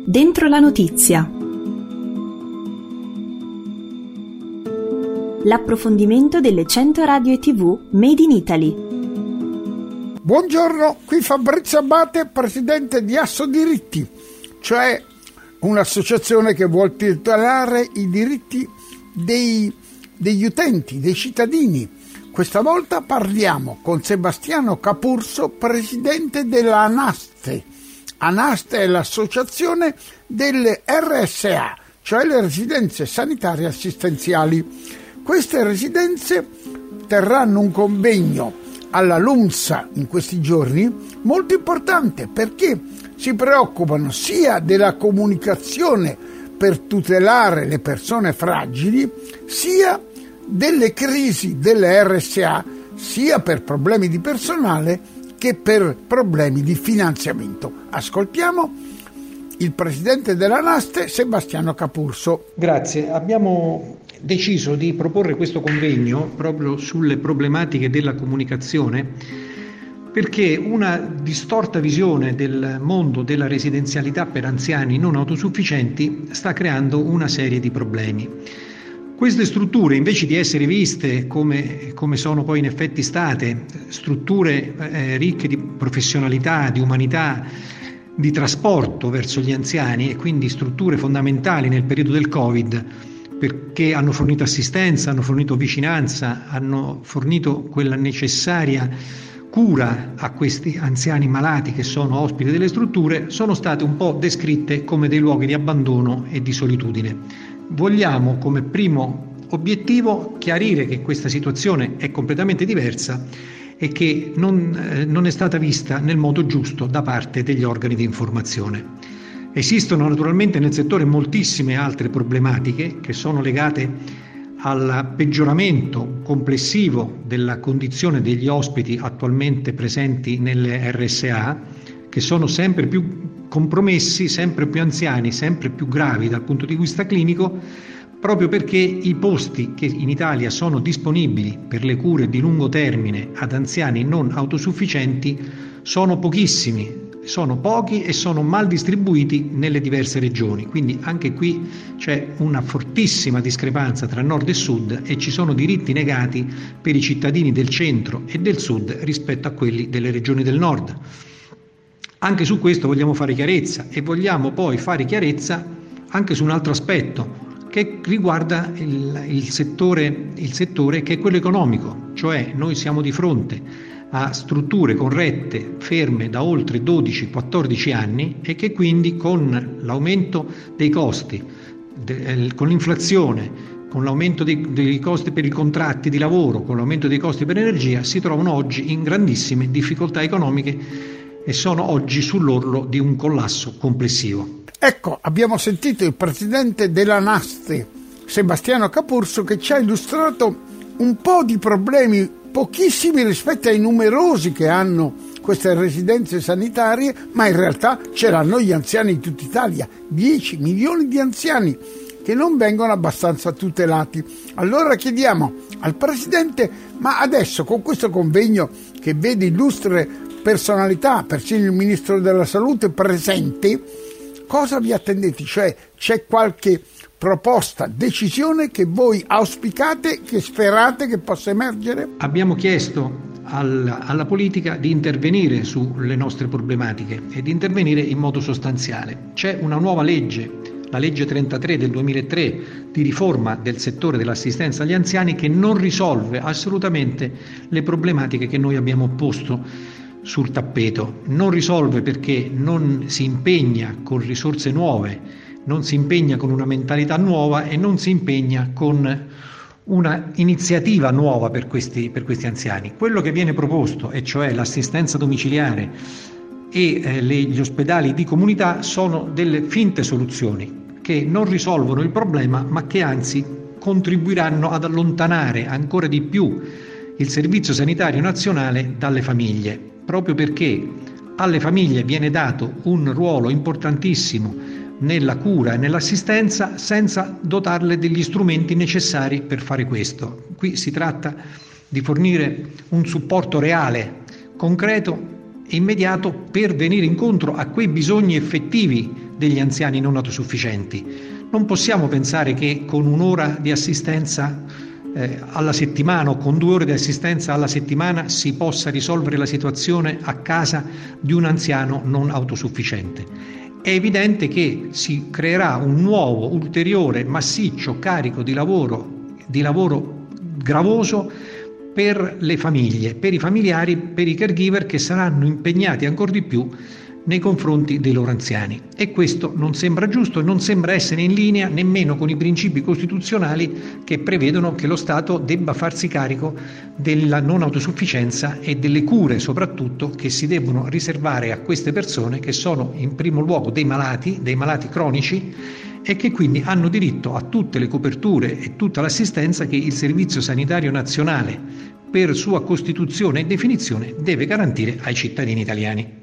Dentro la notizia. L'approfondimento delle 100 radio e TV Made in Italy. Buongiorno, qui Fabrizio Abate, presidente di Assodiritti, cioè un'associazione che vuol tutelare i diritti degli utenti, dei cittadini. Questa volta parliamo con Sebastiano Capurso, presidente dell'ANASTE. ANASTE è l'associazione delle RSA, cioè le residenze sanitarie assistenziali. Queste residenze terranno un convegno alla LUMSA in questi giorni molto importante, perché si preoccupano sia della comunicazione per tutelare le persone fragili, sia delle crisi delle RSA, sia per problemi di personale che per problemi di finanziamento. Ascoltiamo il presidente dell'ANASTE, Sebastiano Capurso. Grazie. Abbiamo deciso di proporre questo convegno proprio sulle problematiche della comunicazione, perché una distorta visione del mondo della residenzialità per anziani non autosufficienti sta creando una serie di problemi. Queste strutture, invece di essere viste come sono poi in effetti state, strutture ricche di professionalità, di umanità, di trasporto verso gli anziani, e quindi strutture fondamentali nel periodo del Covid, perché hanno fornito assistenza, hanno fornito vicinanza, hanno fornito quella necessaria cura a questi anziani malati che sono ospiti delle strutture, sono state un po' descritte come dei luoghi di abbandono e di solitudine. Vogliamo come primo obiettivo chiarire che questa situazione è completamente diversa e che non è stata vista nel modo giusto da parte degli organi di informazione. Esistono naturalmente nel settore moltissime altre problematiche che sono legate al peggioramento complessivo della condizione degli ospiti attualmente presenti nelle RSA, che sono sempre più compromessi, sempre più anziani, sempre più gravi dal punto di vista clinico, proprio perché i posti che in Italia sono disponibili per le cure di lungo termine ad anziani non autosufficienti sono pochissimi, sono pochi e sono mal distribuiti nelle diverse regioni. Quindi anche qui c'è una fortissima discrepanza tra nord e sud e ci sono diritti negati per i cittadini del centro e del sud rispetto a quelli delle regioni del nord. Anche su questo vogliamo fare chiarezza, e vogliamo poi fare chiarezza anche su un altro aspetto che riguarda il settore che è quello economico, cioè noi siamo di fronte a strutture corrette, ferme da oltre 12-14 anni e che quindi con l'aumento dei costi, con l'inflazione, con l'aumento dei costi per i contratti di lavoro, con l'aumento dei costi per l'energia, si trovano oggi in grandissime difficoltà economiche e sono oggi sull'orlo di un collasso complessivo. Ecco, abbiamo sentito il presidente dell'ANASTE, Sebastiano Capurso, che ci ha illustrato un po' di problemi, pochissimi rispetto ai numerosi che hanno queste residenze sanitarie, ma in realtà ce l'hanno gli anziani di tutta Italia, 10 milioni di anziani che non vengono abbastanza tutelati. Allora chiediamo al presidente, ma adesso con questo convegno che vede illustre personalità, persino il ministro della salute presente, cosa vi attendete? Cioè c'è qualche proposta, decisione che voi auspicate, che sperate che possa emergere? Abbiamo chiesto alla politica di intervenire sulle nostre problematiche e di intervenire in modo sostanziale. C'è una nuova legge, la legge 33 del 2003 di riforma del settore dell'assistenza agli anziani, che non risolve assolutamente le problematiche che noi abbiamo posto sul tappeto. Non risolve perché non si impegna con risorse nuove, non si impegna con una mentalità nuova e non si impegna con una iniziativa nuova per questi anziani. Quello che viene proposto, e cioè l'assistenza domiciliare e gli ospedali di comunità, sono delle finte soluzioni che non risolvono il problema, ma che anzi contribuiranno ad allontanare ancora di più il Servizio Sanitario Nazionale dalle famiglie, proprio perché alle famiglie viene dato un ruolo importantissimo nella cura e nell'assistenza senza dotarle degli strumenti necessari per fare questo. Qui si tratta di fornire un supporto reale, concreto e immediato per venire incontro a quei bisogni effettivi degli anziani non autosufficienti. Non possiamo pensare che con un'ora di assistenza alla settimana o con 2 ore di assistenza alla settimana si possa risolvere la situazione a casa di un anziano non autosufficiente. È evidente che si creerà un nuovo, ulteriore, massiccio carico di lavoro gravoso per le famiglie, per i familiari, per i caregiver che saranno impegnati ancora di più nei confronti dei loro anziani. E questo non sembra giusto e non sembra essere in linea nemmeno con i principi costituzionali che prevedono che lo Stato debba farsi carico della non autosufficienza e delle cure soprattutto che si debbono riservare a queste persone che sono in primo luogo dei malati cronici e che quindi hanno diritto a tutte le coperture e tutta l'assistenza che il Servizio Sanitario Nazionale, per sua costituzione e definizione, deve garantire ai cittadini italiani.